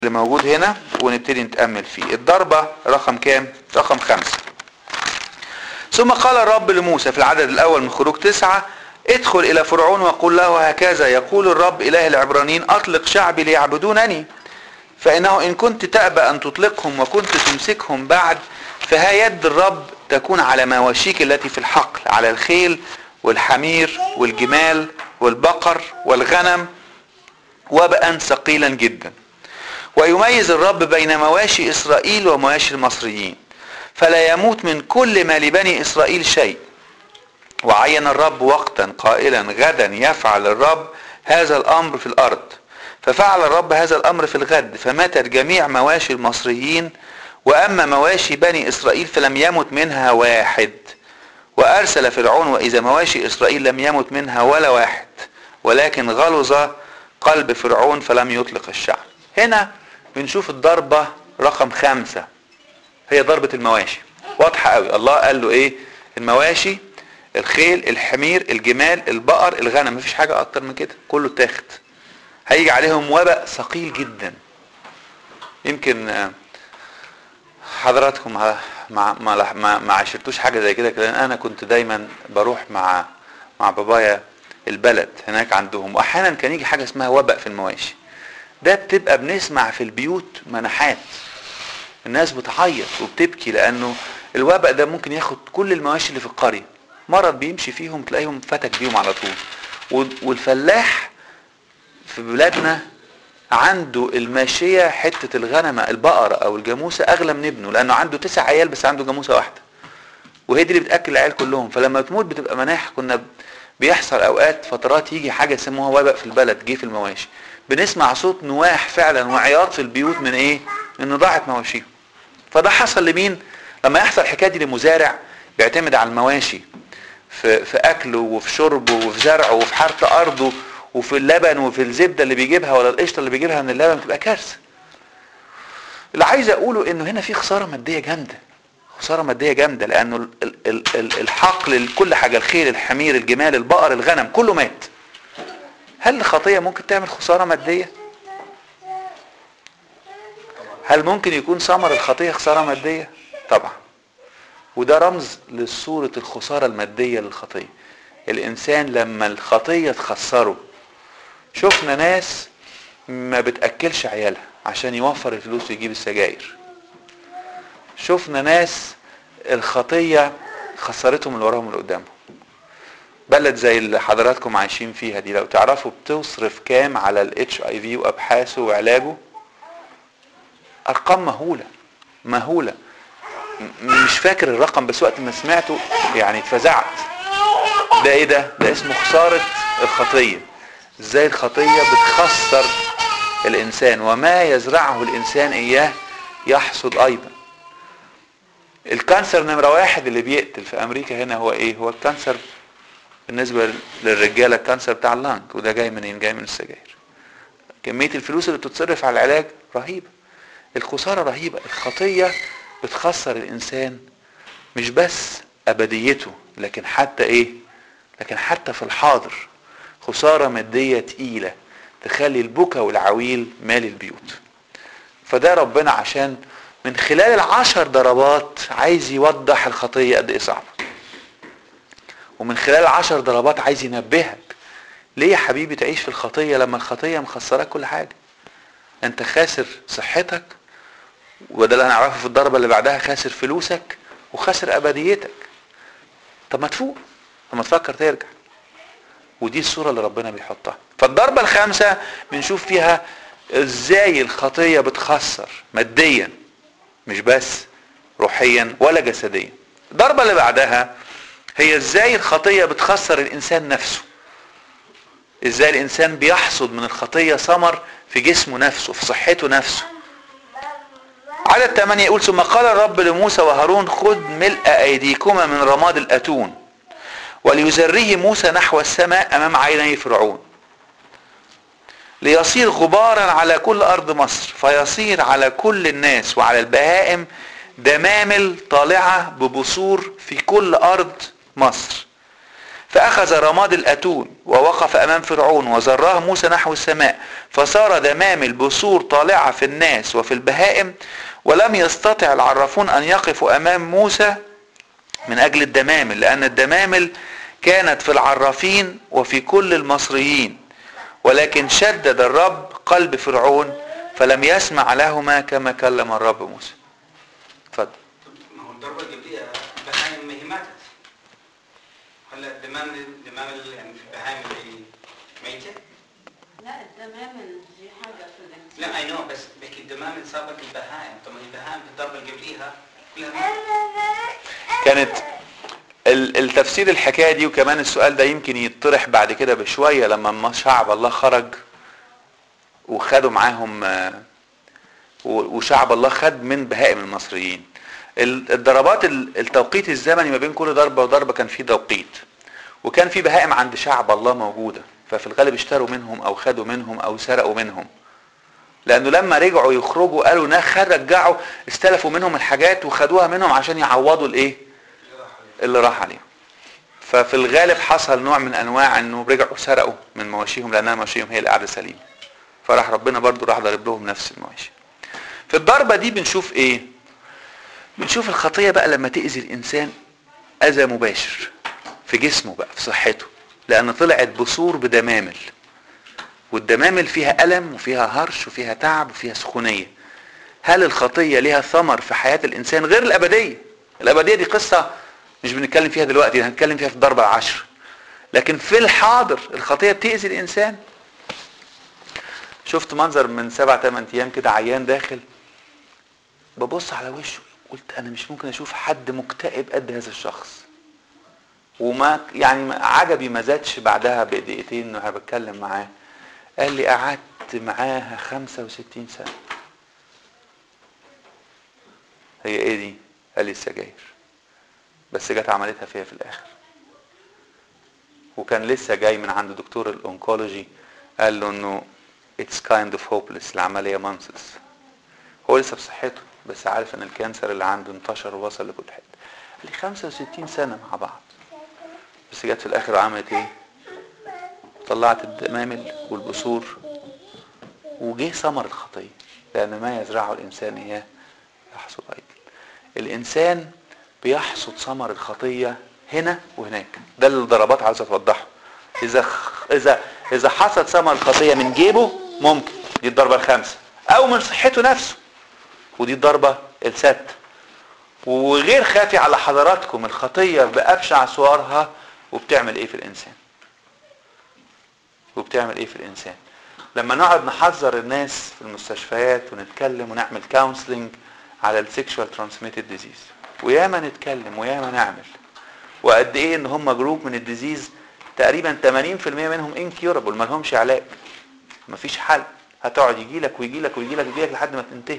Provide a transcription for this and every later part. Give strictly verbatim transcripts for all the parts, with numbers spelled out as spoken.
اللي موجود هنا ونبتدي نتأمل فيه. الضربة رقم كام؟ رقم خمسة. ثم قال الرب لموسى في العدد الاول من خروج تسعة: ادخل الى فرعون وقل له هكذا يقول الرب اله العبرانيين اطلق شعبي ليعبدونني، فانه ان كنت تأبى ان تطلقهم وكنت تمسكهم بعد، فها يد الرب تكون على مواشيك التي في الحقل، على الخيل والحمير والجمال والبقر والغنم، وباء ثقيلا جدا. ويميز الرب بين مواشي إسرائيل ومواشي المصريين، فلا يموت من كل ما لبني إسرائيل شيء. وعين الرب وقتا قائلا: غدا يفعل الرب هذا الأمر في الأرض. ففعل الرب هذا الأمر في الغد، فماتت جميع مواشي المصريين، وأما مواشي بني إسرائيل فلم يمت منها واحد. وأرسل فرعون وإذا مواشي إسرائيل لم يمت منها ولا واحد، ولكن غلظ قلب فرعون فلم يطلق الشعب. هنا بنشوف الضربة رقم خمسة، هي ضربة المواشي. واضحة قوي. الله قال له ايه؟ المواشي، الخيل، الحمير، الجمال، البقر، الغنم، مفيش حاجة اكتر من كده، كله اتاخد. هيجي عليهم وباء ثقيل جدا. يمكن حضراتكم ما ما ما, ما عشرتوش حاجة زي كده، لان انا كنت دايما بروح مع مع بابايا البلد هناك عندهم، واحيانا كان يجي حاجة اسمها وباء في المواشي. ده بتبقى بنسمع في البيوت منحات، الناس بتعيط وبتبكي، لانه الوباء ده ممكن ياخد كل المواشي اللي في القرية. مرض بيمشي فيهم تلاقيهم فتك بيهم على طول. والفلاح في بلادنا عنده الماشية حتة الغنمة البقرة او الجاموسة اغلى من ابنه، لانه عنده تسع عيال بس عنده جاموسة واحدة، وهي دي اللي بتأكل العيال كلهم. فلما تموت بتبقى مناح. كنا بيحصل اوقات فترات يجي حاجة يسموها وباء في البلد، جه في المواشي. بنسمع صوت نواح فعلا وعياط في البيوت من ايه؟ ان ضاعت مواشيهم. فده حصل لمين؟ لما يحصل الحكايه دي لمزارع بيعتمد على المواشي في في اكله وفي شربه وفي زرعه وفي حرث ارضه وفي اللبن وفي الزبده اللي بيجيبها ولا القشطه اللي بيجيبها من اللبن، بتبقى كارثه. اللي عايز اقوله انه هنا في خساره ماديه جامده، خساره ماديه جامده، لانه الحقل كل حاجه، الخيل، الحمير، الجمال، البقر، الغنم، كله مات. هل الخطية ممكن تعمل خسارة مادية؟ هل ممكن يكون ثمر الخطية خسارة مادية؟ طبعا. وده رمز لصورة الخسارة المادية للخطية. الإنسان لما الخطية تخسره، شفنا ناس ما بتأكلش عيالها عشان يوفر الفلوس ويجيب السجاير. شفنا ناس الخطية خسرتهم اللي وراهم اللي قدامهم. بلد زي اللي حضراتكم عايشين فيها دي، لو تعرفوا بتصرف كام على الاتش اي في وابحاثه وعلاجه، ارقام مهولة مهولة. مش فاكر الرقم بس وقت ما سمعته يعني اتفزعت. ده ايه ده؟ ده اسمه خسارة الخطية. ازاي الخطية بتخسر الانسان، وما يزرعه الانسان اياه يحصد ايضا. الكانسر نمرة واحد اللي بيقتل في امريكا هنا هو ايه؟ هو الكانسر بالنسبة للرجالة، الكانسر بتاع اللانج. وده جاي منين؟ جاي من السجاير. كمية الفلوس اللي بتتصرف على العلاج رهيبة. الخسارة رهيبة. الخطية بتخسر الانسان مش بس ابديته، لكن حتى ايه؟ لكن حتى في الحاضر. خسارة مادية تقيلة تخلي البكا والعويل مال البيوت. فده ربنا عشان من خلال العشر ضربات عايز يوضح الخطية قد ايه صعبة، ومن خلال عشر ضربات عايز ينبهك. ليه يا حبيبي تعيش في الخطية لما الخطية مخسرك كل حاجة؟ انت خاسر صحتك، وده اللي هنعرفه في الضربة اللي بعدها، خاسر فلوسك وخاسر ابديتك. طب ما تفوق، طب ما تفكر ترجع. ودي الصورة اللي ربنا بيحطها. فالضربة الخامسة بنشوف فيها ازاي الخطية بتخسر ماديا مش بس روحيا ولا جسديا. الضربة اللي بعدها هي ازاي الخطية بتخسر الانسان نفسه. ازاي الانسان بيحصد من الخطية ثمر في جسمه نفسه، في صحته نفسه. عدد ثمانية يقول: ثم قال الرب لموسى وهارون: خذ ملء ايديكما من رماد الاتون، وليزره موسى نحو السماء امام عيني فرعون، ليصير غبارا على كل ارض مصر، فيصير على كل الناس وعلى البهائم دمامل طالعة ببثور في كل ارض مصر. فأخذ رماد الأتون ووقف أمام فرعون وزراه موسى نحو السماء، فصار دمامل بثور طالعة في الناس وفي البهائم، ولم يستطع العرافون أن يقفوا أمام موسى من أجل الدمامل، لأن الدمامل كانت في العرافين وفي كل المصريين. ولكن شدد الرب قلب فرعون فلم يسمع لهما كما كلم الرب موسى. اتفضل. ما هو الضربة اللي قبليها بهايم ما هي ماتت. هلا الدمامل الدمامل يعني في البهايم اللي ميتة؟ لا الدمامل دي حاجة في الانسان. لا اي نو، بس بحكي الدمامل صابت البهايم، طب البهايم في الضربة اللي قبليها كلها كانت التفسير الحكاية دي، وكمان السؤال ده يمكن يطرح بعد كده بشوية لما شعب الله خرج وخدوا معاهم، وشعب الله خد من بهائم المصريين. الضربات التوقيت الزمني ما بين كل ضربة وضربة كان في توقيت، وكان في بهائم عند شعب الله موجودة، ففي الغالب اشتروا منهم او خدوا منهم او سرقوا منهم، لانه لما رجعوا يخرجوا قالوا نخ رجعوا استلفوا منهم الحاجات وخدوها منهم عشان يعوضوا الايه اللي راح عليهم. ففي الغالب حصل نوع من انواع انه رجعوا سرقوا من مواشيهم، لانها مواشيهم هي اللي قاعده سليمه، فراح ربنا برضو راح ضرب لهم نفس المواشي. في الضربه دي بنشوف ايه؟ بنشوف الخطيه بقى لما تاذي الانسان اذى مباشر في جسمه بقى في صحته، لان طلعت بثور بدمامل، والدمامل فيها الم وفيها هرش وفيها تعب وفيها سخونيه. هل الخطيه ليها ثمر في حياه الانسان غير الابديه؟ الابديه دي قصه مش بنتكلم فيها دلوقتي، هنتكلم فيها في الضربه العشر. لكن في الحاضر الخطيه بتاذي الانسان. شفت منظر من سبع ثمان ايام كده، عيان داخل، ببص على وشه قلت انا مش ممكن اشوف حد مكتئب قد هذا الشخص. وما يعني عجبي ما زادش بعدها بدقيقتين وانا بتكلم معاه، قال لي قعدت معاها خمسة وستين سنة. هي ايه دي؟ قال لي السجاير، بس جت عملتها فيها في الاخر. وكان لسه جاي من عند دكتور الانكولوجي قال له انه it's kind of hopeless، العملية مانسس. هو لسه بصحته بس عارف ان الكانسر اللي عنده انتشر ووصل لكل حته. قال لي خمسة وستين سنة مع بعض، بس جت في الاخر وعملت ايه؟ طلعت الدمامل والبثور، وجه ثمر الخطيه، لان ما يزرعه الانسان اياه يحصد ايضا. الانسان بيحصد ثمر الخطيه هنا وهناك. ده اللي الضربات عاوزه توضحه. اذا اذا اذا حصد ثمر الخطيه من جيبه ممكن دي الضربه الخامسه، او من صحته نفسه ودي الضربه السادسه. وغير خافي على حضراتكم الخطيه بابشع صورها وبتعمل ايه في الانسان؟ وبتعمل ايه في الانسان؟ لما نقعد نحذر الناس في المستشفيات ونتكلم ونعمل كونسلنج على السكشوال ترانسميتد ديزيز، وياما نتكلم وياما نعمل، وقد ايه ان هم جروب من الديزيز تقريبا ثمانين بالمئة منهم انكيورابل، ما لهمش علاج، مفيش حل، هتقعد يجي لك ويجي لك ويجي لك ويجي لك لحد ما تنتهي.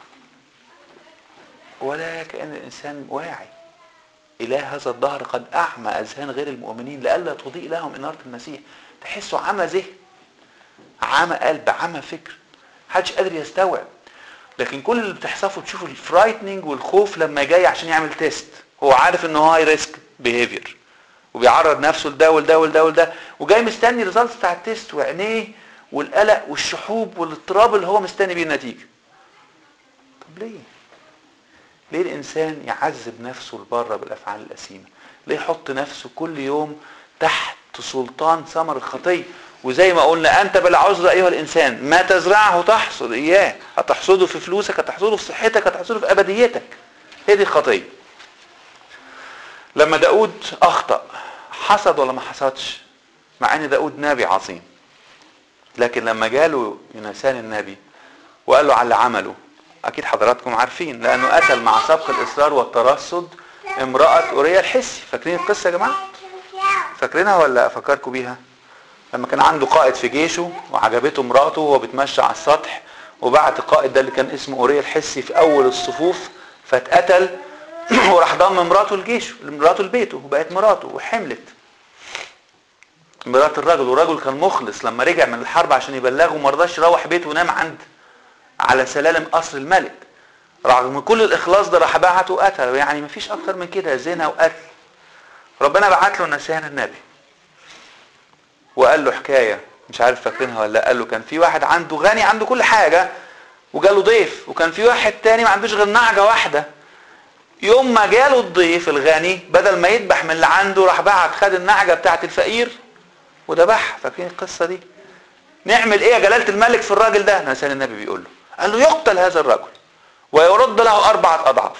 ولا كأن الانسان واعي. اله هذا الدهر قد اعمى اذهان غير المؤمنين لئلا تضيء لهم انارة المسيح. تحسوا عمى ذهن، عمى قلب، عمى فكر، محدش قادر يستوعب. لكن كل اللي بتحصفه تشوف الفرايتنينج والخوف لما جاي عشان يعمل تيست. هو عارف انه هاي ريسك بيهيفير وبيعرض نفسه لده ولده ولده ولده، وجاي مستني الريزلتس بتاع التيست، وعينيه والقلق والشحوب والاضطراب اللي هو مستني بيه النتيجه. طب ليه؟ ليه الانسان يعذب نفسه لبره بالافعال الاثيمه؟ ليه يحط نفسه كل يوم تحت سلطان ثمر الخطيه؟ وزي ما قلنا انت بلا عذر ايها الانسان، ما تزرعه تحصد اياه. هتحصده في فلوسك، هتحصده في صحتك، هتحصده في ابديتك. هي دي الخطيه. لما داود اخطأ حصد ولا ما حصدش؟ مع ان داود نبي عظيم، لكن لما جاله يونسان النبي وقال له على اللي عمله، اكيد حضراتكم عارفين، لانه قتل مع سبق الاصرار والترصد امرأة اوريا الحسي. فاكرين القصة يا جماعة؟ فاكرينها ولا افكركم بيها؟ لما كان عنده قائد في جيشه وعجبته مراته وهو بيتمشى على السطح، وبعت القائد ده اللي كان اسمه اوريا الحسي في اول الصفوف فاتقتل، وراح ضم مراته لجيشه، مراته لبيته، وبقت مراته وحملت مرات الرجل. والرجل كان مخلص، لما رجع من الحرب عشان يبلغه ما رضاش يروح بيته ونام عند على سلالم قصر الملك. رغم كل الاخلاص ده راح بعته وقتله. يعني مفيش اكتر من كده، زنا وقتل. ربنا بعت له نسيان النبي وقال له حكايه مش عارف فاكرينها ولا لا. قال له كان في واحد عنده غني عنده كل حاجه وجاله ضيف، وكان في واحد تاني ما عندوش غير نعجه واحده. يوم ما جاله الضيف الغني بدل ما يذبح من اللي عنده راح بعت خد النعجه بتاعت الفقير وذبحها. فاكرين القصه دي؟ نعمل ايه يا جلاله الملك في الراجل ده؟ مثلا النبي بيقول له، قال له يقتل هذا الرجل ويرد له اربعه اضعاف.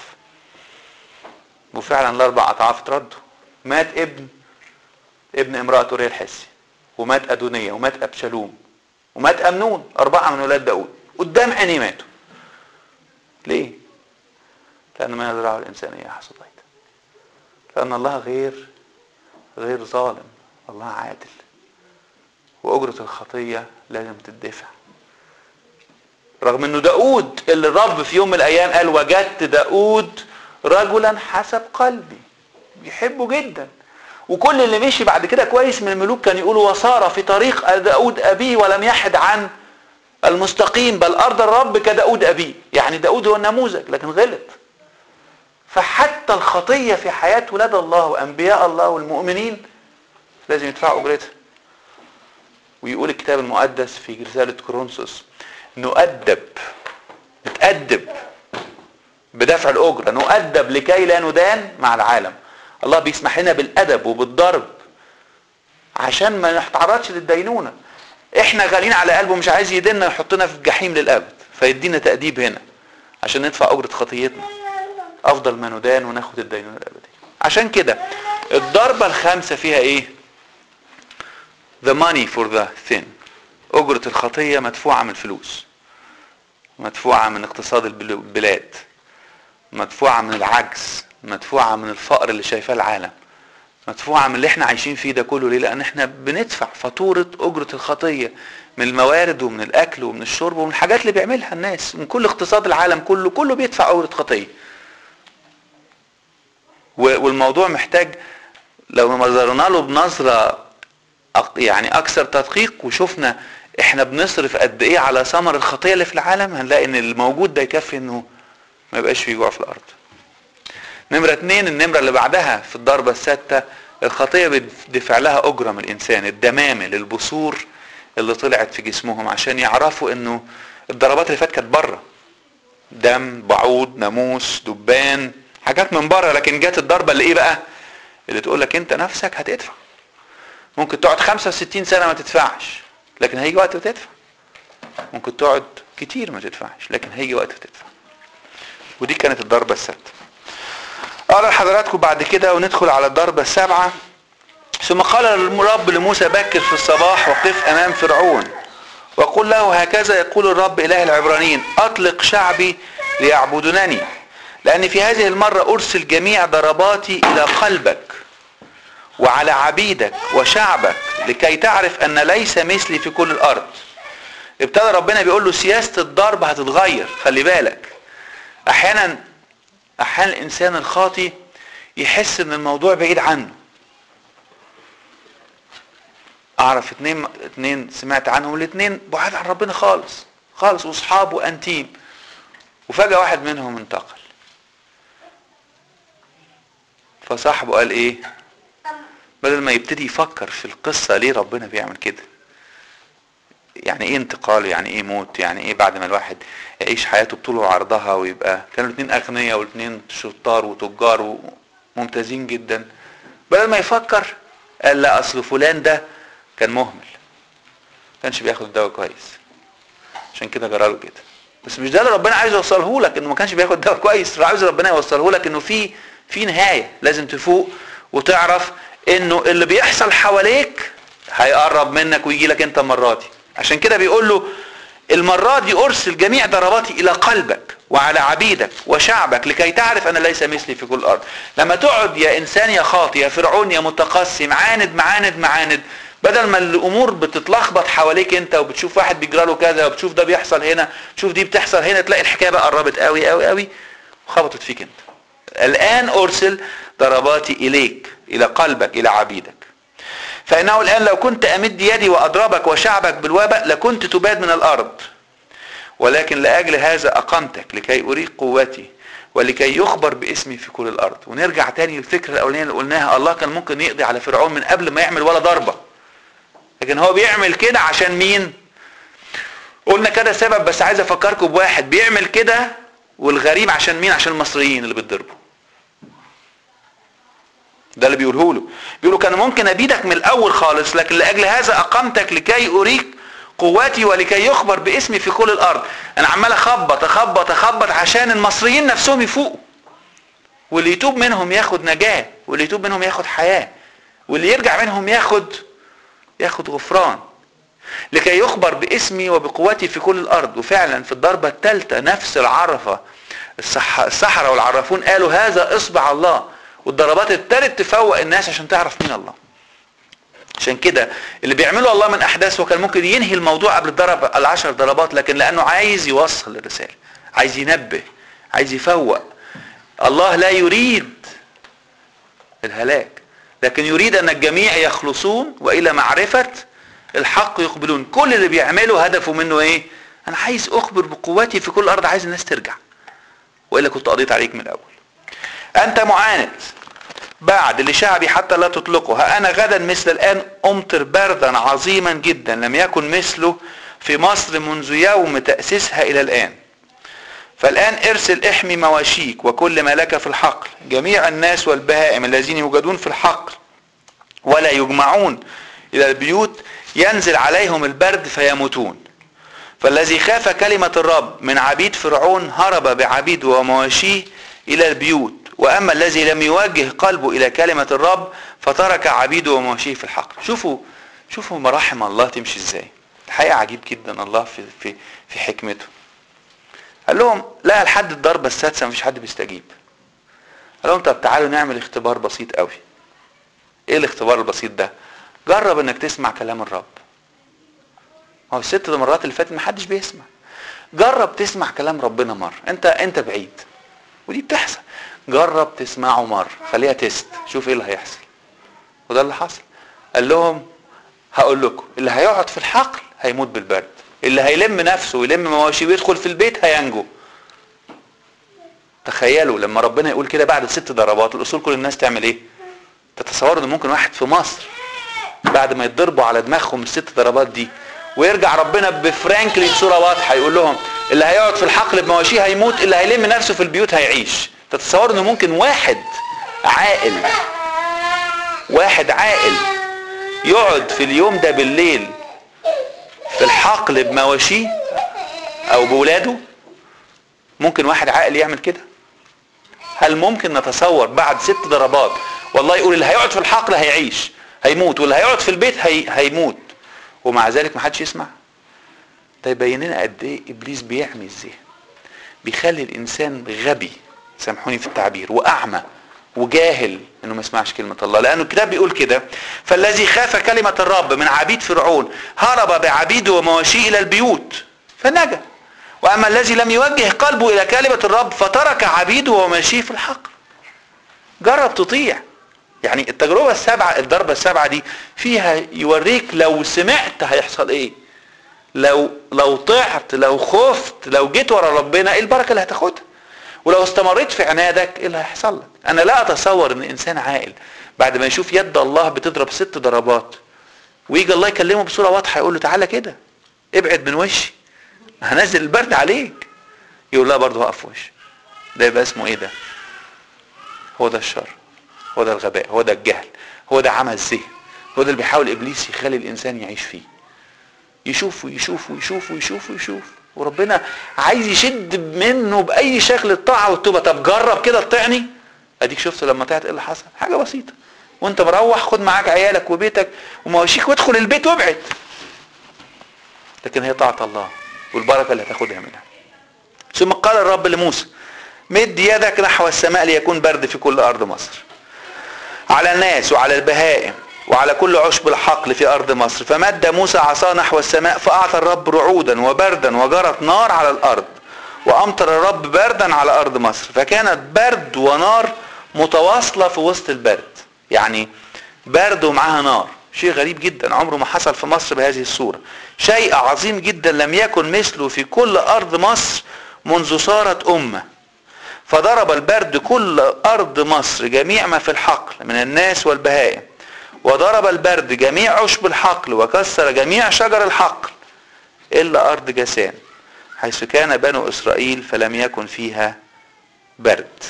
وفعلا الاربع اضعاف اتردوا. مات ابن ابن امراه اوريا الحسي، ومات ادونيه، ومات ابشالوم، ومات امنون، اربعه من ولاد داود قدام عينيه ماتوا. ليه؟ لان ما يزرعه الانسان اياه حصد ايده. لان الله غير غير ظالم، الله عادل، واجره الخطيه لازم تدفع. رغم انه داود اللي الرب في يوم من الايام قال وجدت داود رجلا حسب قلبي، بيحبه جدا. وكل اللي مشي بعد كده كويس من الملوك كان يقولوا وصار في طريق داود ابيه ولم يحد عن المستقيم بل ارض الرب كداود ابيه. يعني داود هو النموذج لكن غلط. فحتى الخطيه في حياه ولاد الله وانبياء الله والمؤمنين لازم يدفعوا اجرتها. ويقول الكتاب المقدس في رساله كورنثوس نؤدب نتأدب بدفع الأجرة، نؤدب لكي لا ندان مع العالم. الله بيسمح لنا بالأدب وبالضرب عشان ما نتعرضش للدينونة. احنا غالين على قلبه مش عايز يديننا يحطنا في الجحيم للأبد، فيدينا تأديب هنا عشان ندفع أجرة خطيتنا أفضل ما ندان وناخد الدينونة الأبدية. عشان كده الضربة الخامسة فيها ايه؟ the money for the sin. أجرة الخطية مدفوعة من الفلوس، مدفوعة من اقتصاد البلاد، مدفوعة من العجز، مدفوعة من الفقر اللي شايفاه العالم، مدفوعة من اللي احنا عايشين فيه ده كله. ليه؟ لأن احنا بندفع فاتورة أجرة الخطية من الموارد ومن الأكل ومن الشرب ومن الحاجات اللي بيعملها الناس، من كل اقتصاد العالم كله كله بيدفع أجرة خطية. والموضوع محتاج لو نظرنا له بنظرة يعني أكثر تدقيق وشوفنا احنا بنصرف قد ايه على ثمر الخطيه اللي في العالم، هنلاقي ان الموجود ده يكفي انه ما يبقاش فيه جوع في الارض. نمره اتنين، النمره اللي بعدها في الضربه السادسه، الخطيه بيدفع لها اجره من الانسان، الدمامل، البثور اللي طلعت في جسمهم عشان يعرفوا انه الضربات اللي فاتت كانت بره، دم، بعوض، ناموس، دبان، حاجات من بره. لكن جت الضربه اللي ايه بقى؟ اللي تقول لك انت نفسك هتدفع. ممكن تقعد خمسة وستين سنه ما تدفعش لكن هيجي وقت وتدفع. ممكن تقعد كتير ما تدفعش لكن هيجي وقت وتدفع. ودي كانت الضربة السادسة. اقرا لحضراتكم بعد كده وندخل على الضربة السابعة. ثم قال الرب لموسى بكر في الصباح وقف امام فرعون وقل له هكذا يقول الرب اله العبرانيين اطلق شعبي ليعبدونني لان في هذه المرة ارسل جميع ضرباتي الى قلبك وعلى عبيدك وشعبك لكي تعرف ان ليس مثلي في كل الارض. ابتدى ربنا بيقول له سياسة الضرب هتتغير. خلي بالك احيانا احيانا الانسان الخاطي يحس ان الموضوع بعيد عنه. اعرف اتنين اتنين سمعت عنهم الاتنين بعاد عن ربنا خالص خالص واصحاب وانتيم، وفجأة واحد منهم انتقل. فصاحبه قال ايه؟ بدل ما يبتدي يفكر في القصة ليه ربنا بيعمل كده، يعني ايه انتقال، يعني ايه موت، يعني ايه بعد ما الواحد يعيش حياته بطول وعرضها ويبقى كانوا الاثنين اغنياء والاثنين شطار وتجار وممتازين جدا، بدل ما يفكر قال لا اصل فلان ده كان مهمل ما كانش بياخد الدواء كويس عشان كده جراله كده. بس مش ده اللي ربنا عايز يوصله لك، انه ما كانش بياخد الدواء كويس. عايز ربنا يوصله لك انه في في نهاية لازم تفوق وتعرف انه اللي بيحصل حواليك هيقرب منك ويجي لك انت المرة دي. عشان كده بيقول له المرة دي ارسل جميع ضرباتي الى قلبك وعلى عبيدك وشعبك لكي تعرف ان ليس مثلي في كل الارض. لما تقعد يا انسان يا خاطي يا فرعون يا متقسي معاند معاند معاند، بدل ما الامور بتتلخبط حواليك انت وبتشوف واحد بيجرى له كذا وبتشوف ده بيحصل هنا تشوف دي بتحصل هنا، تلاقي الحكايه بقى قربت قوي قوي قوي وخبطت فيك انت. الان ارسل ضرباتي اليك الى قلبك الى عبيدك. فانه الان لو كنت امد يدي واضربك وشعبك بالوباء لكنت تباد من الارض، ولكن لاجل هذا اقمتك لكي اريك قوتي ولكي يخبر باسمي في كل الارض. ونرجع تاني للفكره الاولانيه اللي قلناها، الله كان ممكن يقضي على فرعون من قبل ما يعمل ولا ضربه، لكن هو بيعمل كده عشان مين؟ قلنا كده سبب، بس عايز افكركم بواحد بيعمل كده والغريب عشان مين؟ عشان المصريين اللي بتضربوا. ده اللي بيقوله له، بيقولوا كان ممكن ابيدك من الاول خالص، لكن لاجل هذا اقامتك لكي اريك قوتي ولكي يخبر باسمي في كل الارض. انا عمال اخبط اخبط اخبط عشان المصريين نفسهم يفوقوا، واللي يتوب منهم ياخد نجاة، واللي يتوب منهم ياخد حياة، واللي يرجع منهم ياخد ياخد غفران، لكي يخبر باسمي وبقوتي في كل الارض. وفعلا في الضربة الثالثة نفس العرفة السحرة والعرافون قالوا هذا اصبع الله، والضربات ابتدت تفوق الناس عشان تعرف مين الله. عشان كده اللي بيعمله الله من احداث، وكان ممكن ينهي الموضوع قبل الضرب العشر ضربات، لكن لانه عايز يوصل الرسالة، عايز ينبه، عايز يفوق. الله لا يريد الهلاك، لكن يريد ان الجميع يخلصون والى معرفة الحق يقبلون. كل اللي بيعمله هدفه منه ايه؟ انا عايز اخبر بقوتي في كل الارض، عايز الناس ترجع، والا كنت قضيت عليك من الاول. انت معاند بعد لشعبي حتى لا تطلقه، ها انا غدا مثل الان امطر بردا عظيما جدا لم يكن مثله في مصر منذ يوم تأسيسها الى الان. فالان ارسل احمي مواشيك وكل ما لك في الحقل، جميع الناس والبهائم الذين يوجدون في الحقل ولا يجمعون الى البيوت ينزل عليهم البرد فيموتون. فالذي خاف كلمة الرب من عبيد فرعون هرب بعبيد ومواشيه الى البيوت، واما الذي لم يوجه قلبه الى كلمة الرب فترك عبيده ومواشيه في الحقل. شوفوا شوفوا مراحم الله تمشي ازاي. الحقيقة عجيب جدا الله في في في حكمته. قال لهم لا، لحد الضربة السادسة مفيش حد بيستجيب. قال لهم طب تعالوا نعمل اختبار بسيط قوي. ايه الاختبار البسيط ده؟ جرب انك تسمع كلام الرب. هو الست مرات اللي فاتت محدش بيسمع. جرب تسمع كلام ربنا مرة، انت انت بعيد، ودي بتحصل. جرب تسمعه مرة، خليها تيست، شوف ايه اللي هيحصل. وده اللي حصل. قال لهم هقول لكم، اللي هيقعد في الحقل هيموت بالبرد، اللي هيلم نفسه ويلم مواشيه ويدخل في البيت هينجو. تخيلوا لما ربنا يقول كده بعد ست ضربات، الاصول كل الناس تعمل ايه؟ تتصوروا ان ممكن واحد في مصر بعد ما يتضربوا على دماغهم الست ضربات دي ويرجع ربنا بفرانكلي بصوره واضحه يقول لهم اللي هيقعد في الحقل بمواشيه هيموت، اللي هيلم نفسه في البيوت هيعيش؟ تتصوروا ان ممكن واحد عاقل واحد عاقل يقعد في اليوم ده بالليل في الحقل بمواشيه او بولاده؟ ممكن واحد عاقل يعمل كده؟ هل ممكن نتصور بعد ست ضربات والله يقول اللي هيقعد في الحقل هيعيش هيموت، واللي هيقعد في البيت هي هيموت، ومع ذلك ما حدش يسمع؟ ده يبين لنا قد ايه ابليس بيعمل ازاي، بيخلي الانسان غبي، سامحوني في التعبير، واعمى وجاهل انه ما يسمعش كلمة الله. لانه الكتاب بيقول كده فالذي خاف كلمة الرب من عبيد فرعون هرب بعبيده ومواشيه الى البيوت فنجا، واما الذي لم يوجه قلبه الى كلمة الرب فترك عبيده ومواشيه في الحقل. جرب تطيع. يعني التجربة السبعة، الضربة السبعة دي فيها يوريك لو سمعت هيحصل ايه، لو لو طعت، لو خفت، لو جيت ورا ربنا ايه البركة اللي هتاخدها، ولو استمريت في عنادك ايه اللي هيحصل لك. انا لا اتصور ان انسان عاقل بعد ما يشوف يد الله بتضرب ست ضربات ويجي الله يكلمه بصورة واضحة يقول له تعالى كده ابعد من وشي هنزل البرد عليك، يقول لا برضه هقف وشي. ده يبقى اسمه ايه؟ ده هو ده الشر، هو ده الغباء، هو ده الجهل، هو ده عمى الذهن، هو ده اللي بيحاول ابليس يخلي الانسان يعيش فيه. يشوف ويشوف ويشوف ويشوف ويشوف وربنا عايز يشد منه باي شكل الطاعه والتوبه. طب جرب كده تطيعني. اديك شفت لما طلعت ايه اللي حصل؟ حاجه بسيطه، وانت مروح خد معاك عيالك وبيتك ومواشيك وادخل البيت وابعد. لكن هي طاعه الله والبركه اللي هتاخدها منها. ثم قال الرب لموسى مد يدك نحو السماء ليكون برد في كل ارض مصر، على الناس وعلى البهائم وعلى كل عشب الحقل في ارض مصر. فمد موسى عصاه نحو السماء فاعطى الرب رعودا وبردا وجرت نار على الارض، وامطر الرب بردا على ارض مصر، فكانت برد ونار متواصله في وسط البرد. يعني برد ومعاها نار، شيء غريب جدا عمره ما حصل في مصر بهذه الصوره، شيء عظيم جدا لم يكن مثله في كل ارض مصر منذ صارت امه. فضرب البرد كل ارض مصر جميع ما في الحقل من الناس والبهائم، وضرب البرد جميع عشب الحقل وكسر جميع شجر الحقل إلا أرض جاسان حيث كان بنو إسرائيل فلم يكن فيها برد.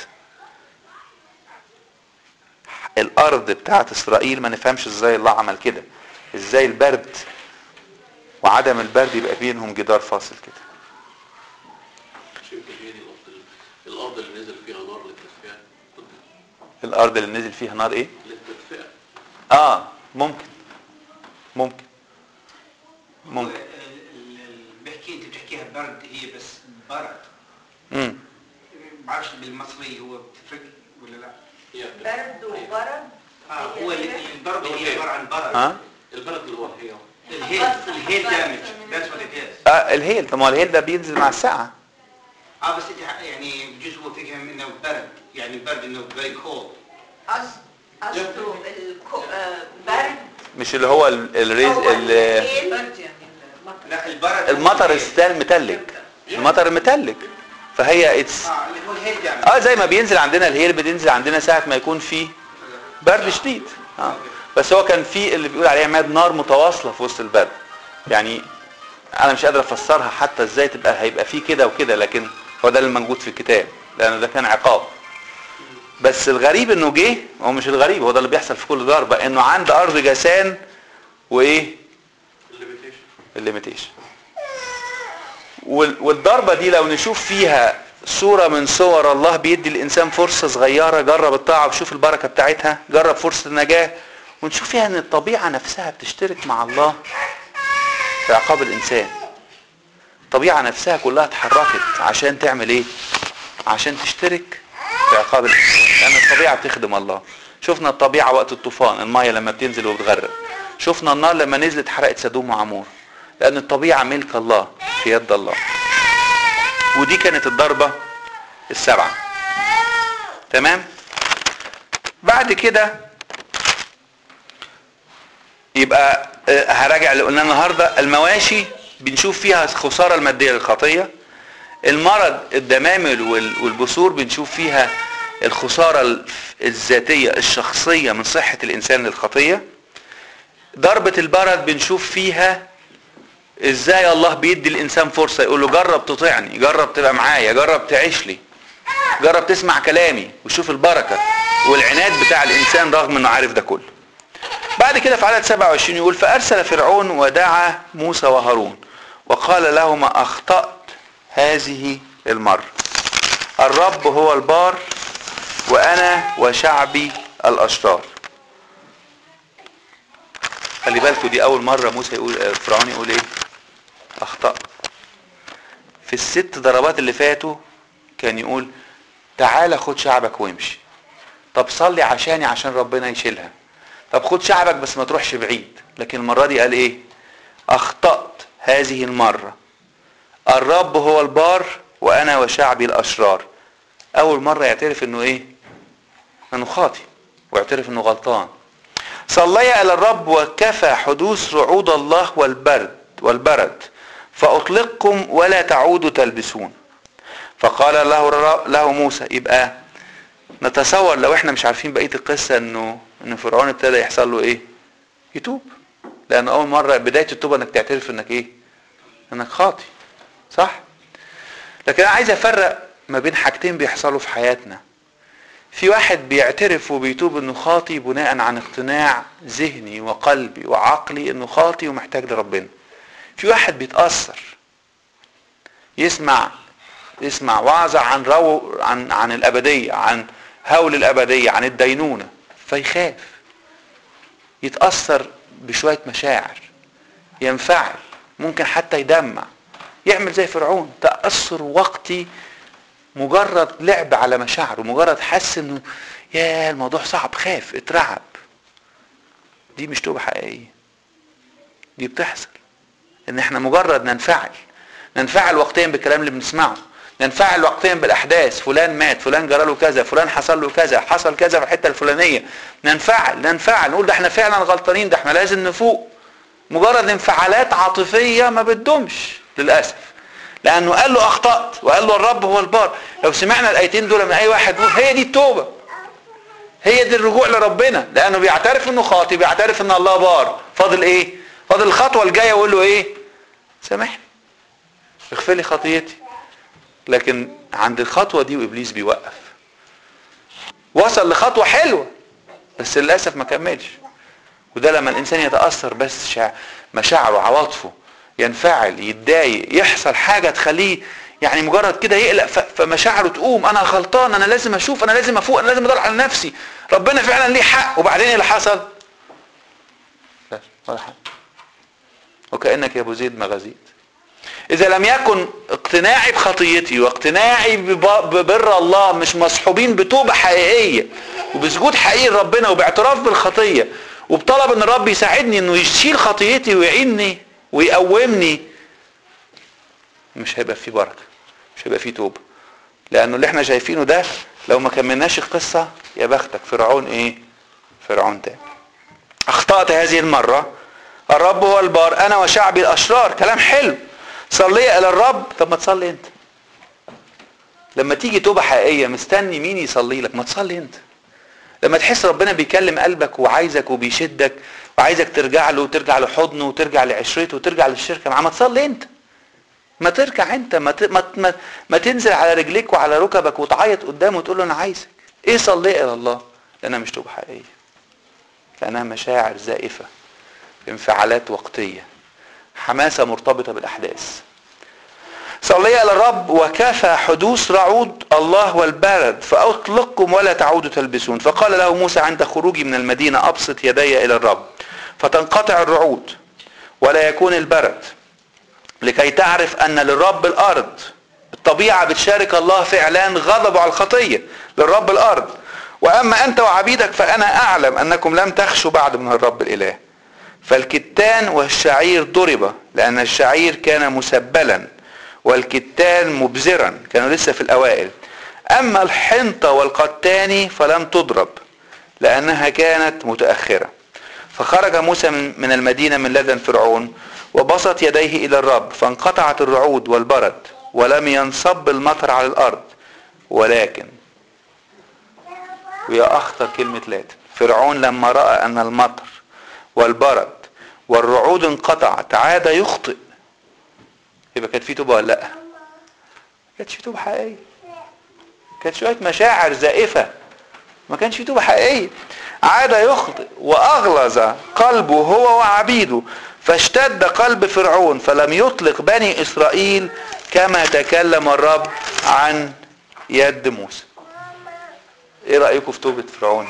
الأرض بتاعت إسرائيل ما نفهمش إزاي الله عمل كده، إزاي البرد وعدم البرد يبقى بينهم جدار فاصل كده. الأرض اللي نزل فيها نار للتدفئة. الأرض اللي نزل فيها نار إيه؟ للتدفئة. آه ممكن ممكن ممكن بحكي انت بتحكيها برد هي بس برد. امم بعرفش بالمصري هو بتفرق ولا لا؟ برد وبرد. اه هو البرد هي عباره عن برد. اه البرد اللي هو الهيل. الهيل الهيل دامج ذاتس وات ات از. اه الهيل، طب ما الهيل ده بينزل مع الساعة. اه بس انت يعني بجوز هو فكهم انه برد، يعني البرد انه فيري كولد. قصده البرد مش اللي هو ال- الريز ال- البرد يعني المطر. لا البرد المطر الستال المتلج، المطر المتلج، فهي اتس اه اللي هو الهيل دامج. اه زي ما بينزل عندنا الهيل بينزل عندنا ساعة ما يكون فيه برد شديد. اه بس هو كان في اللي بيقول عليه عماد نار متواصلة في وسط البرد. يعني انا مش قادر افسرها حتى ازاي تبقى هيبقى فيه كده وكده، لكن هو ده اللي موجود في الكتاب لان ده كان عقاب. بس الغريب انه جه، هو مش الغريب، هو ده اللي بيحصل في كل ضربة، انه عند ارض جاسان وايه الليميتيشن. والضربة دي لو نشوف فيها صورة من صور الله بيدي الانسان فرصة صغيرة، جرب الطاعة وشوف البركة بتاعتها، جرب فرصة النجاة، ونشوف فيها ان الطبيعة نفسها بتشترك مع الله في عقاب الانسان. الطبيعة نفسها كلها اتحركت عشان تعمل ايه؟ عشان تشترك في عقاب الانسان، لان الطبيعة بتخدم الله. شفنا الطبيعة وقت الطوفان، المية لما بتنزل وبتغرق. شفنا النار لما نزلت حرقت سدوم وعمور، لان الطبيعة ملك الله في يد الله. ودي كانت الضربة السبعة. تمام؟ بعد كده يبقى هراجع اللي قلناه النهارده. المواشي بنشوف فيها خسارة المادية للخطية. المرض الدمامل والبثور بنشوف فيها الخسارة الذاتية الشخصية من صحة الإنسان للخطية. ضربة البرد بنشوف فيها ازاي الله بيدي الإنسان فرصة، يقول له جرب تطيعني، جرب تبقى معايا، جرب تعيش لي، جرب تسمع كلامي، وشوف البركة والعناد بتاع الإنسان رغم انه عارف ده كله. بعد كده في عدد سبعة وعشرين يقول فأرسل فرعون ودعا موسى وهارون وقال لهما أخطأت هذه المرة، الرب هو البار وأنا وشعبي الأشرار. خلي بالكم دي أول مرة موسى يقول فرعون يقول إيه؟ أخطأت. في الست ضربات اللي فاتوا كان يقول تعالى خد شعبك وامشي، طب صلي عشاني عشان ربنا يشيلها، طب خد شعبك بس ما تروحش بعيد. لكن المرة دي قال ايه؟ اخطأت هذه المرة، الرب هو البار وانا وشعبي الاشرار. اول مرة يعترف انه ايه؟ انه خاطئ ويعترف انه غلطان. صلي الى الرب وكفى حدوث رعود الله والبرد والبرد فاطلقكم ولا تعودوا تلبسون. فقال له له موسى. يبقى نتصور لو احنا مش عارفين بقية القصة انه ان فرعون ابتدى يحصل له ايه؟ يتوب. لان اول مرة بداية التوبة انك تعترف انك ايه؟ انك خاطئ. صح؟ لكن انا عايز افرق ما بين حاجتين بيحصلوا في حياتنا. في واحد بيعترف وبيتوب انه خاطئ بناء عن اقتناع ذهني وقلبي وعقلي انه خاطئ ومحتاج لربنا. في واحد بيتأثر يسمع يسمع وعظة عن رو عن عن الابدية، عن هول الابدية، عن الدينونة، فيخاف، يتأثر بشوية مشاعر، ينفعل، ممكن حتى يدمع، يعمل زي فرعون تأثر وقتي، مجرد لعب على مشاعره، مجرد حس انه يا الموضوع صعب، خاف، اترعب. دي مش توبة حقيقية. دي بتحصل ان احنا مجرد ننفعل ننفعل وقتيا بالكلام اللي بنسمعه، ننفعل وقتيا بالاحداث، فلان مات، فلان جرى له كذا، فلان حصل له كذا، حصل كذا في الحته الفلانيه، ننفعل ننفعل نقول ده احنا فعلا غلطانين، ده احنا لازم نفوق. مجرد انفعالات عاطفيه ما بتدومش للاسف، لانه قال له اخطأت وقال له الرب هو البار. لو سمعنا الايتين دول من اي واحد نقول هي دي التوبه. هي دي الرجوع لربنا، لانه بيعترف انه خاطي، بيعترف ان الله بار. فاضل ايه؟ فاضل الخطوه الجايه ويقول له ايه؟ سامحني، اغفر لي خطيتي. لكن عند الخطوه دي وابليس بيوقف. وصل لخطوه حلوه بس للاسف ما كملش. وده لما الانسان يتاثر بس شع... مشاعره، عواطفه، ينفعل، يتضايق، يحصل حاجه تخليه يعني مجرد كده يقلق، فمشاعره تقوم، انا غلطان، انا لازم اشوف، انا لازم افوق، انا لازم ادور على نفسي، ربنا فعلا ليه حق. وبعدين ايه اللي حصل؟ لا ولا حاجه، وكانك يا ابو زيد ما غزيت. اذا لم يكن اقتناعي بخطيتي واقتناعي ببر الله مش مصحوبين بتوبه حقيقيه وبسجود حقيقي لربنا وباعتراف بالخطيه وبطلب ان الرب يساعدني انه يشيل خطيتي ويعيني ويقومني، مش هيبقى فيه بركه، مش هيبقى فيه توبه. لانه اللي احنا شايفينه ده لو ما كملناش القصه يا بختك، فرعون ايه؟ فرعون تاني. اخطأت هذه المره، الرب هو البار، انا وشعبي الاشرار. كلام حلو، صلي الى الرب. طب ما تصلي انت. لما تيجي توبه حقيقيه مستني مين يصلي لك؟ ما تصلي انت. لما تحس ربنا بيكلم قلبك وعايزك وبيشدك وعايزك ترجع له وترجع لحضنه وترجع لعشرته وترجع للشركه معاه، ما تصلي انت. ما ترجع انت، ما, ت... ما, ما... ما تنزل على رجليك وعلى ركبك وتعيط قدامه وتقول له انا عايزك. ايه صلي الى الله؟ لانها مش توبه حقيقيه، لانها مشاعر زائفه، انفعالات وقتيه، حماسه مرتبطه بالاحداث. صلي الى الرب وكفى حدوث رعود الله والبرد فاطلقكم ولا تعودوا تلبسون. فقال له موسى عند خروجي من المدينه ابسط يدي الى الرب فتنقطع الرعود ولا يكون البرد، لكي تعرف ان للرب الارض. الطبيعه بتشارك الله في اعلان غضبه على الخطيه، للرب الارض. واما انت وعبيدك فانا اعلم انكم لم تخشوا بعد من الرب الاله. فالكتان والشعير ضرب لان الشعير كان مسبلا والكتان مبزرا، كانوا لسه في الاوائل. اما الحنطة والقتان فلم تضرب لانها كانت متأخرة. فخرج موسى من المدينة من لدن فرعون وبسط يديه الى الرب فانقطعت الرعود والبرد ولم ينصب المطر على الارض. ولكن، ويا اخطر كلمة لكن، فرعون لما رأى ان المطر والبرد والرعود انقطعت عاد يخطئ. يبقى كانت في توبه ولا لا؟ كانت في توبه حقيقيه، كانت شويه مشاعر زائفه، ما كانش في توبه حقيقيه. عاد يخطئ واغلظ قلبه هو وعبيده فاشتد قلب فرعون فلم يطلق بني اسرائيل كما تكلم الرب عن يد موسى. ايه رايكم في توبه فرعون؟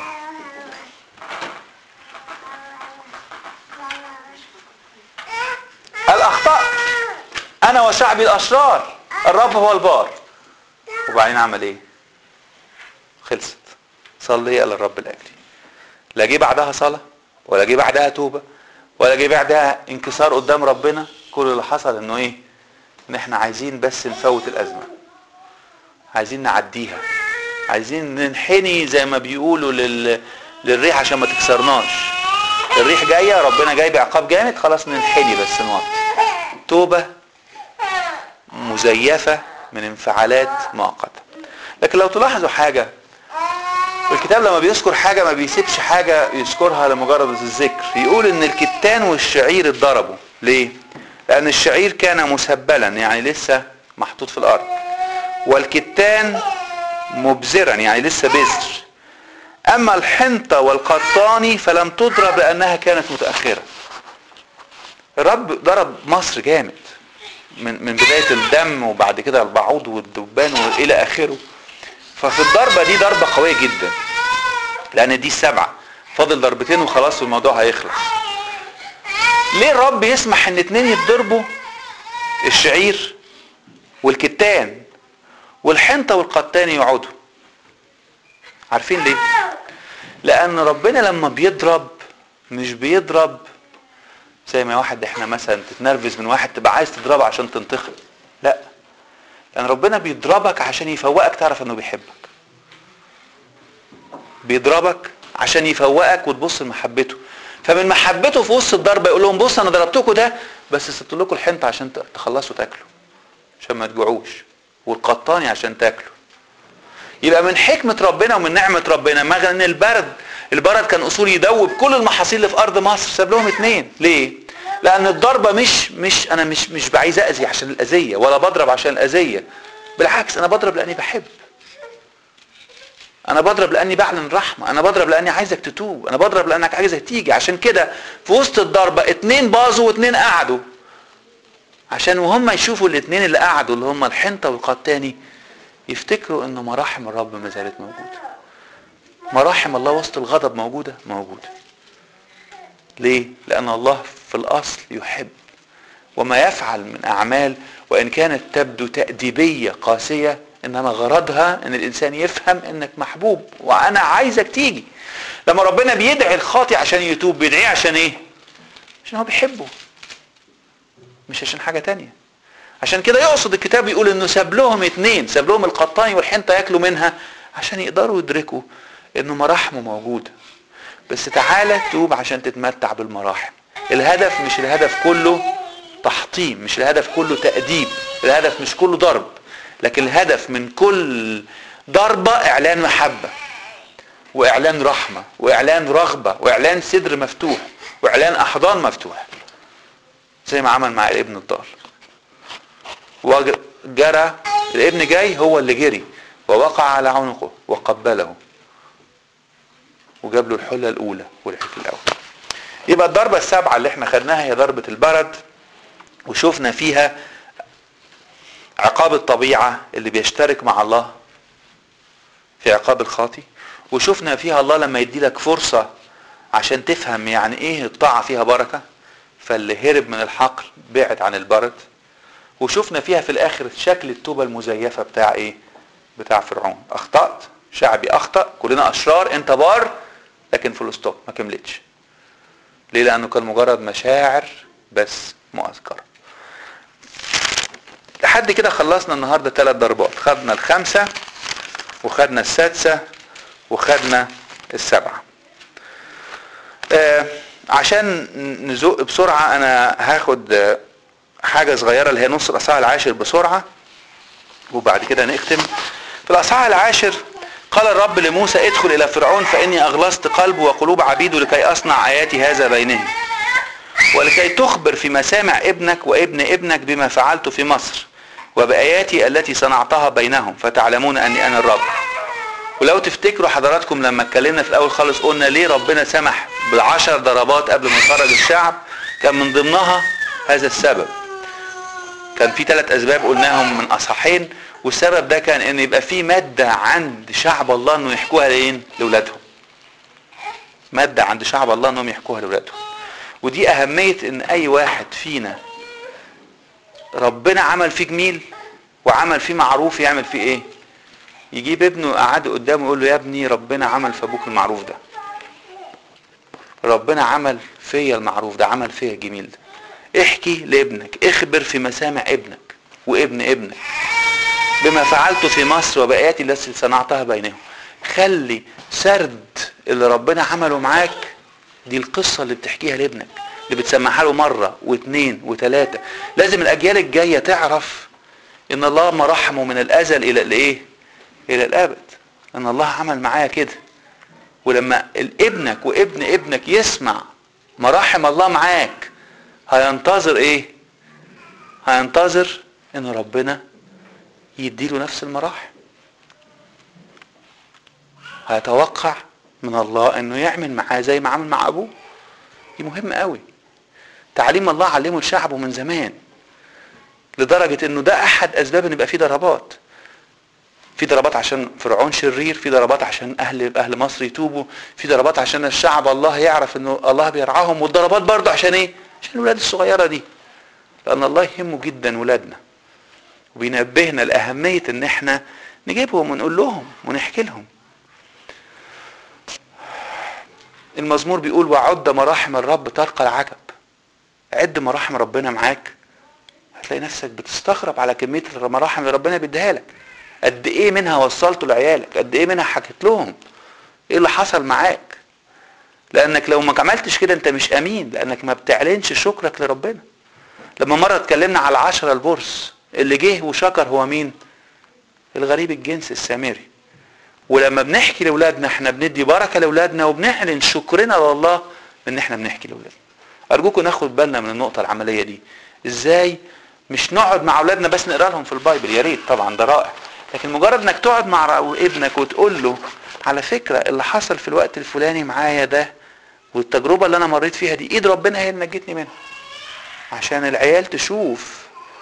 الاخطاء انا وشعبي الاشرار، الرب هو البار. وبعدين عمل ايه؟ خلصت. صلي الى الرب الاجري. لا جه بعدها صلاه ولا جه بعدها توبه ولا جه بعدها انكسار قدام ربنا. كل اللي حصل انه ايه؟ ان احنا عايزين بس نفوت الازمه، عايزين نعديها، عايزين ننحني زي ما بيقولوا لل... للريح عشان ما تكسرناش. الريح جايه، ربنا جاي بعقاب جامد، خلاص ننحني بس نوطي. توبه مزيفة من انفعالات مؤقتة. لكن لو تلاحظوا حاجة، الكتاب لما بيذكر حاجة ما بيسيبش حاجة يذكرها لمجرد الذكر. يقول ان الكتان والشعير اتضربوا. ليه؟ لان الشعير كان مسبلا يعني لسه محطوط في الارض، والكتان مبزرا يعني لسه بذر. اما الحنطة والقطان فلم تضرب لانها كانت متأخرة. الرب ضرب مصر جامد من من بداية الدم وبعد كده البعوض والدبان والى اخره. ففي الضربة دي ضربة قوية جدا، لان دي السبعة، فاضل ضربتين وخلاص والموضوع هيخلص. ليه الرب يسمح ان اتنين يتضربوا، الشعير والكتان والحنطة والقتان يقعدوا؟ عارفين ليه؟ لان ربنا لما بيضرب مش بيضرب زي ما واحد احنا مثلا تتنرفز من واحد تبقى عايز تضربه عشان تنتقم. لا، لان ربنا بيضربك عشان يفوقك تعرف انه بيحبك. بيضربك عشان يفوقك وتبص لمحبته. فمن محبته في وسط الضربه يقول لهم بص انا ضربتكم ده بس سبت لكم الحنطه عشان تخلصوا تاكلوا، عشان ما تجوعوش، والقطاني عشان تاكلوا. يبقى من حكمة ربنا ومن نعمة ربنا ما ان البرد البرد كان اصول يدوب كل المحاصيل اللي في ارض مصر، ساب لهم اتنين. ليه؟ لان الضربة مش مش انا مش مش بعايز اذي عشان الاذية، ولا بضرب عشان الاذية، بالعكس انا بضرب لاني بحب، انا بضرب لاني بعلن رحمة، انا بضرب لاني عايزك تتوب، انا بضرب لانك عايزك تيجي. عشان كده في وسط الضربة اتنين باظوا واتنين قعدوا، عشان وهم يشوفوا الاتنين اللي قعدوا اللي هم الحنطة والقطاني يفتكروا ان مراحم الرب ما زالت موجودة. مراحم الله وسط الغضب موجودة موجودة. ليه؟ لان الله في الاصل يحب، وما يفعل من اعمال وان كانت تبدو تأديبية قاسية انما غرضها ان الانسان يفهم انك محبوب وانا عايزك تيجي. لما ربنا بيدعي الخاطئ عشان يتوب بيدعيه عشان ايه؟ عشان هو بيحبه، مش عشان حاجة تانية. عشان كده يقصد الكتاب يقول انه ساب لهم اتنين، ساب لهم القطاني والحنطة ياكلوا منها عشان يقدروا يدركوا انه مراحمه موجودة. بس تعالى توب عشان تتمتع بالمراحم. الهدف مش الهدف كله تحطيم، مش الهدف كله تأديب، الهدف مش كله ضرب، لكن الهدف من كل ضربة اعلان محبة واعلان رحمة واعلان رغبة واعلان صدر مفتوح واعلان احضان مفتوح، زي ما عمل مع الابن الضال. وجرى الابن جاي هو اللي جري ووقع على عنقه وقبله وجاب له الحلة الاولى والحلة الاول. يبقى الضربة السابعة اللي احنا خدناها هي ضربة البرد، وشوفنا فيها عقاب الطبيعة اللي بيشترك مع الله في عقاب الخاطي، وشوفنا فيها الله لما يدي لك فرصة عشان تفهم يعني ايه الطاعة فيها بركة، فاللي هرب من الحقل بعد عن البرد. وشوفنا فيها في الاخر شكل التوبة المزيفة بتاع ايه؟ بتاع فرعون. اخطأت، شعبي اخطأ، كلنا اشرار، انت بار، لكن فول ستوب ما كملتش. ليه؟ لانه كان مجرد مشاعر بس مؤذكرة. لحد كده خلصنا النهاردة ثلاث ضربات، خدنا الخمسة وخدنا السادسة وخدنا السبعة. آه عشان نزق بسرعة انا هاخد حاجة صغيرة اللي هي نص الاصحاح العاشر بسرعة وبعد كده نختم. في الاصحاح العاشر قال الرب لموسى ادخل الى فرعون فاني اغلظت قلبه وقلوب عبيده لكي اصنع اياتي هذا بينهم، ولكي تخبر في مسامع ابنك وابن ابنك بما فعلت في مصر وبآياتي التي صنعتها بينهم فتعلمون اني انا الرب. ولو تفتكروا حضراتكم لما اتكلمنا في الاول خالص قلنا ليه ربنا سمح بالعشر ضربات قبل ما يخرج الشعب، كان من ضمنها هذا السبب. كان في ثلاث اسباب قلناهم من اصحاحين، والسبب ده كان ان يبقى في مادة عند شعب الله انه يحكوها لين لاولادهم. مادة عند شعب الله انهم يحكوها لاولادهم. ودي اهمية ان اي واحد فينا ربنا عمل فيه جميل وعمل فيه معروف يعمل فيه ايه؟ يجيب ابنه قعده قدامه يقول له يا ابني ربنا عمل في ابوك المعروف ده، ربنا عمل فيا المعروف ده، عمل فيا الجميل ده. احكي لابنك، اخبر في مسامع ابنك وابن ابنك بما فعلت في مصر وبآياتي التي صنعتها بينهم. خلي سرد اللي ربنا عمله معاك دي القصة اللي بتحكيها لابنك، اللي بتسمعها له مرة واثنين وثلاثة. لازم الاجيال الجاية تعرف ان الله مراحمه من الازل الى الايه؟ الى الابد. ان الله عمل معايا كده. ولما ابنك وابن ابنك يسمع مراحم الله معاك هينتظر ايه؟ هينتظر ان ربنا يديله نفس المراحم. هيتوقع من الله انه يعمل معاه زي ما عمل مع ابوه. دي مهمة قوي. تعليم الله علمه لشعبه من زمان، لدرجة انه ده احد اسباب ان يبقى فيه ضربات. في ضربات عشان فرعون شرير، في ضربات عشان اهل اهل مصر يتوبوا، في ضربات عشان الشعب الله يعرف انه الله بيرعاهم، والضربات برضه عشان ايه؟ عشان الولاد الصغيرة دي. لان الله يهمه جدا ولادنا، وبينبهنا لأهمية ان احنا نجيبهم ونقول لهم ونحكي لهم. المزمور بيقول وعد مراحم الرب ترقى العجب. عد مراحم ربنا معاك هتلاقي نفسك بتستغرب على كمية المراحم اللي ربنا بيديها لك. قد ايه منها وصلته لعيالك، قد ايه منها حكيت لهم ايه اللي حصل معاك. لانك لو ما عملتش كده انت مش امين، لانك ما بتعلنش شكرك لربنا. لما مرة اتكلمنا على العشرة البرص اللي جه وشكر هو مين؟ الغريب الجنس السامري. ولما بنحكي لاولادنا احنا بندي بركه لاولادنا وبنعلن شكرنا لله ان احنا بنحكي لاولادنا. ارجوكم ناخد بالنا من النقطه العمليه دي. ازاي مش نقعد مع اولادنا بس نقرا لهم في البايبل، يا ريت طبعا ده رائع، لكن مجرد انك تقعد مع ابنك وتقول له على فكره اللي حصل في الوقت الفلاني معايا ده والتجربه اللي انا مريت فيها دي ايد ربنا هي اللي نجتني منها، عشان العيال تشوف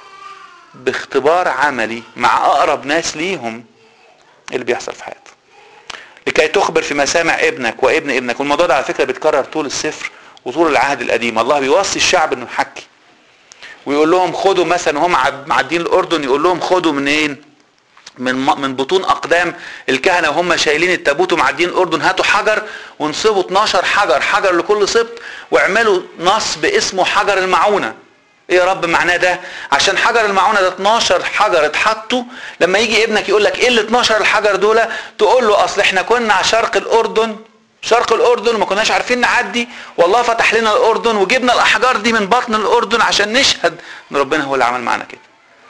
باختبار عملي مع اقرب ناس ليهم اللي بيحصل في حياتهم. لكي تخبر في مسامع ابنك وابن ابنك، والموضوع ده على فكره بيتكرر طول السفر وطول العهد القديم. الله بيوصي الشعب انه يحكي ويقول لهم خدوا مثلا هم معدين الاردن، يقول لهم خدوا منين؟ من من بطون اقدام الكهنه وهم شايلين التابوت ومعدين الاردن، هاتوا حجر وانصبوا اتناشر حجر، حجر لكل سبط، واعملوا نصب اسمه حجر المعونه. ايه يا رب معناه ده؟ عشان حجر المعونه ده اتناشر حجر اتحطوا، لما يجي ابنك يقول لك ايه ال اتناشر الحجر دول، تقول له اصل احنا كنا على شرق الاردن، شرق الاردن وما كناش عارفين نعدي، والله فتح لنا الاردن وجبنا الاحجار دي من بطن الاردن عشان نشهد ان ربنا هو اللي عمل معنا كده.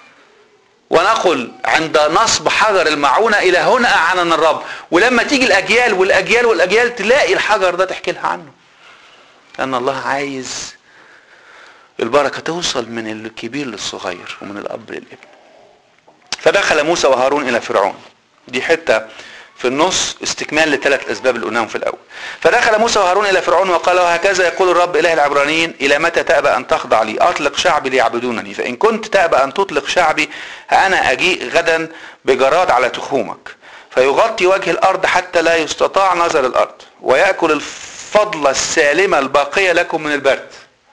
ونقل عند نصب حجر المعونه الى هنا اعاننا الرب. ولما تيجي الاجيال والاجيال والاجيال تلاقي الحجر ده تحكي لها عنه، لان الله عايز البركه توصل من الكبير للصغير ومن الاب للابن. فدخل موسى وهارون الى فرعون، دي حته في النص استكمال لثلاث اسباب اللي قلناهم في الاول. فدخل موسى وهارون الى فرعون وقال هكذا يقول الرب اله العبرانيين الى متى تأبى ان تخضع لي؟ اطلق شعبي ليعبدونني، فان كنت تأبى ان تطلق شعبي انا اجيء غدا بجراد على تخومك فيغطي وجه الارض حتى لا يستطاع نظر الارض، ويأكل الفضلة السالمة الباقية لكم من البرد.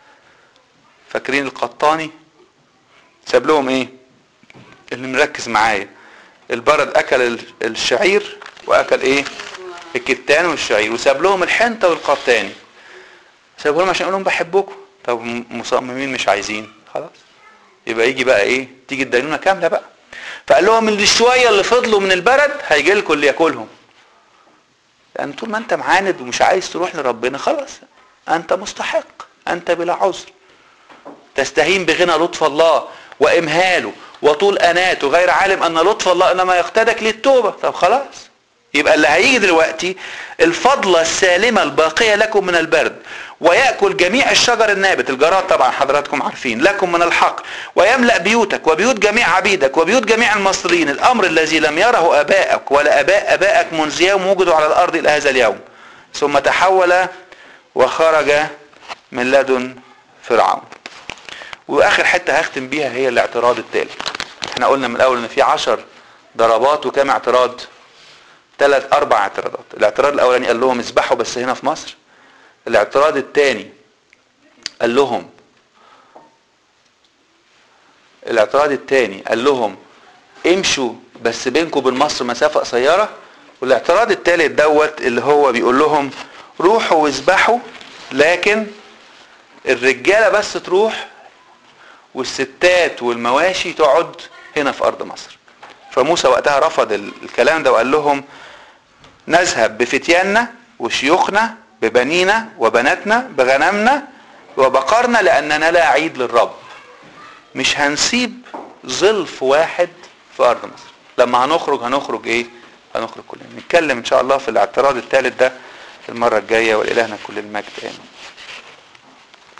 فاكرين القطاني ساب لهم ايه؟ اللي مركز معايا، البرد اكل الشعير واكل ايه؟ الكتان والشعير، وساب لهم الحنطه والقطاني، ساب لهم عشان يقول لهم بحبكم. طب مصممين مش عايزين، خلاص يبقى يجي بقى ايه؟ تيجي الدينونه كامله بقى. فقال لهم اللي شويه اللي فضلوا من البرد هيجي لكم اللي ياكلهم، لان طول ما انت معاند ومش عايز تروح لربنا خلاص انت مستحق، انت بلا عذر، تستهين بغنى لطف الله وامهاله وطول اناته غير عالم ان لطف الله انما يقتدك للتوبه. طب خلاص يبقى اللي هيجي دلوقتي الفضله السالمه الباقيه لكم من البرد، ويأكل جميع الشجر النابت، الجراد طبعا حضراتكم عارفين، لكم من الحق، ويملأ بيوتك وبيوت جميع عبيدك وبيوت جميع المصريين، الامر الذي لم يره ابائك ولا اباء ابائك منذ يوم وجدوا على الارض الى هذا اليوم. ثم تحول وخرج من لدن فرعون. واخر حته هختم بيها هي الاعتراض التالي. احنا قلنا من الاول ان في عشر ضربات وكام اعتراض؟ ثلاث اربع اعتراضات. الاعتراض الاولاني قال لهم اذبحوا بس هنا في مصر. الاعتراض الثاني قال لهم الاعتراض الثاني قال لهم امشوا بس بينكم وبين مصر مسافه قصيره. والاعتراض الثالث دوت اللي هو بيقول لهم روحوا واذبحوا لكن الرجاله بس تروح والستات والمواشي تقعد هنا في ارض مصر. فموسى وقتها رفض الكلام ده وقال لهم نذهب بفتياننا وشيوخنا ببنينا وبناتنا بغنمنا وبقرنا لاننا لا عيد للرب. مش هنسيب ظلف واحد في ارض مصر. لما هنخرج هنخرج ايه؟ هنخرج كلنا. نتكلم ان شاء الله في الاعتراض الثالث ده المره الجايه، والالهنا كل المجد امين.